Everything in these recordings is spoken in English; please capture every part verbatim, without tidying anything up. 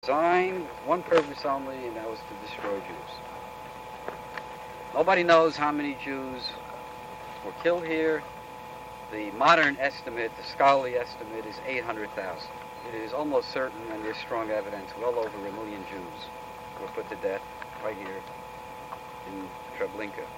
designed with one purpose only, and that was to destroy Jews. Nobody knows how many Jews were killed here. The modern estimate, the scholarly estimate, is eight hundred thousand. It is almost certain, and there's strong evidence, well over a million Jews were put to death right here in Treblinka. To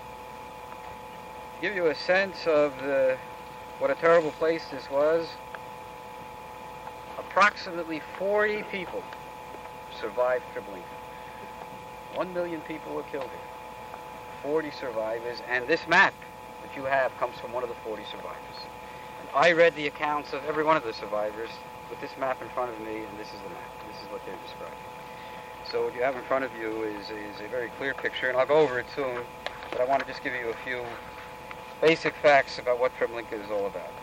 give you a sense of the, what a terrible place this was, approximately forty people survived Treblinka. One million people were killed here. forty survivors, and this map that you have comes from one of the forty survivors. And I read the accounts of every one of the survivors with this map in front of me, and this is the map. This is what they're describing. So what you have in front of you is, is a very clear picture, and I'll go over it soon, but I want to just give you a few basic facts about what Treblinka is all about.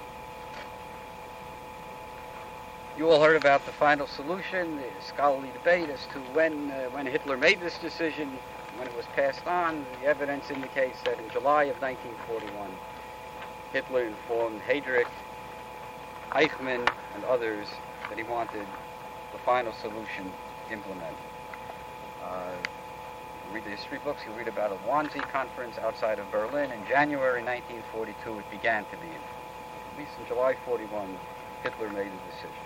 You all heard about the final solution, the scholarly debate as to when, uh, when Hitler made this decision, when it was passed on. The evidence indicates that in July of nineteen forty-one, Hitler informed Heydrich, Eichmann, and others that he wanted the final solution implemented. Uh, read the history books, you read about a Wannsee conference outside of Berlin. In January nineteen forty-two, it began to be implemented. At least in July forty-one, Hitler made a decision.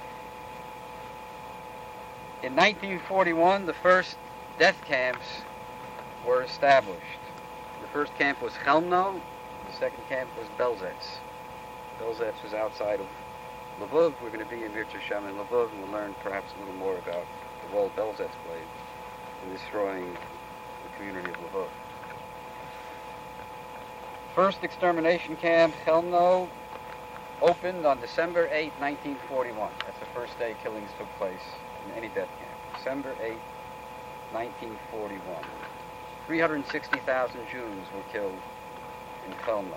In nineteen forty-one, the first death camps were established. The first camp was Chelmno, the second camp was Belzec. Belzec was outside of Lvov. We're going to be in Mirza Shem in Lvov, and we'll learn perhaps a little more about the role Belzec played in destroying the community of Lvov. First extermination camp, Chelmno, opened on December eighth, nineteen forty-one. That's the first day killings took place in any death camp. December eighth, nineteen forty-one. three hundred sixty thousand Jews were killed in Chelmno.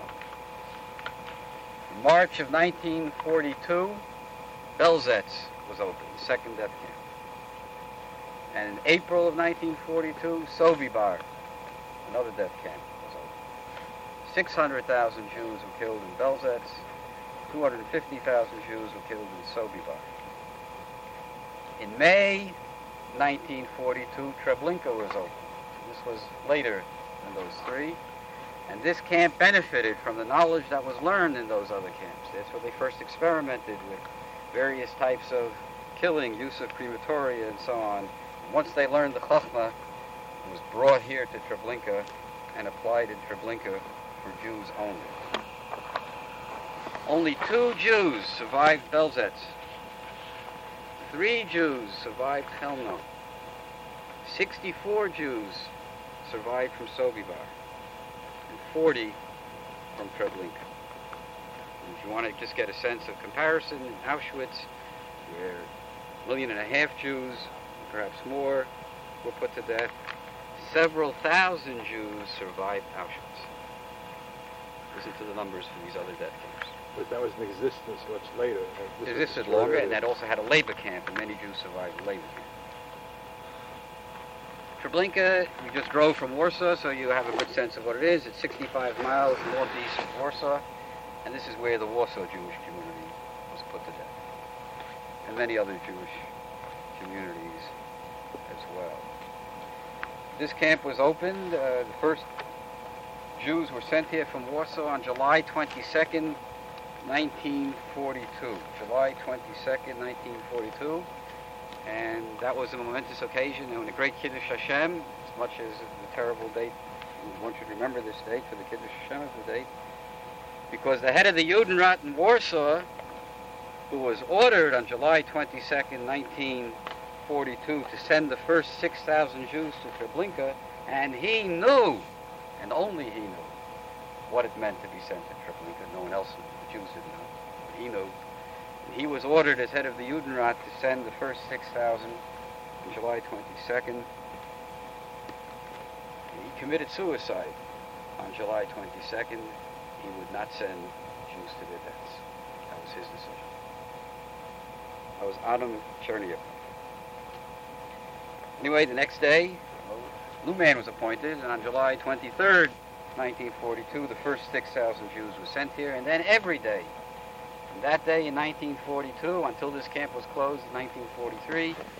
In March of nineteen forty-two, Belzec was opened, the second death camp. And in April of nineteen forty-two, Sobibor, another death camp, was opened. six hundred thousand Jews were killed in Belzec, two hundred fifty thousand Jews were killed in Sobibor. In May nineteen forty-two, Treblinka was opened. This was later than those three. And this camp benefited from the knowledge that was learned in those other camps. That's where they first experimented with various types of killing, use of crematoria, and so on. Once they learned the Chokhmah, it was brought here to Treblinka and applied in Treblinka for Jews only. Only two Jews survived Belzec. Three Jews survived Chelmno. Sixty-four Jews survived from Sobibor, and forty from Treblinka. And if you want to just get a sense of comparison, in Auschwitz, where a million and a half Jews, perhaps more, were put to death, several thousand Jews survived Auschwitz. Listen to the numbers for these other death camps. But that was in existence much later. It existed longer, and that also had a labor camp, and many Jews survived the labor camp. Treblinka, we just drove from Warsaw, so you have a good sense of what it is. It's sixty-five miles northeast of Warsaw, and this is where the Warsaw Jewish community was put to death, and many other Jewish communities as well. This camp was opened. Uh, the first Jews were sent here from Warsaw on July twenty-second, nineteen forty-two. July twenty-second, nineteen forty-two. And that was a momentous occasion, and a great Kiddush Hashem, as much as the terrible date. One should remember this date for the Kiddush Hashem of the date, because the head of the Judenrat in Warsaw, who was ordered on July twenty-second, nineteen forty-two, to send the first six thousand Jews to Treblinka, and he knew, and only he knew, what it meant to be sent to Treblinka. No one else knew. The Jews didn't know, but he knew. He was ordered as head of the Judenrat to send the first six thousand on July twenty-second. He committed suicide on July twenty-second. He would not send Jews to their deaths. That was his decision. That was Adam Cherniak. Anyway, the next day, a new man was appointed, and on July twenty-third, nineteen forty-two, the first six thousand Jews were sent here, and then every day, from that day in nineteen forty-two until this camp was closed in nineteen forty-three,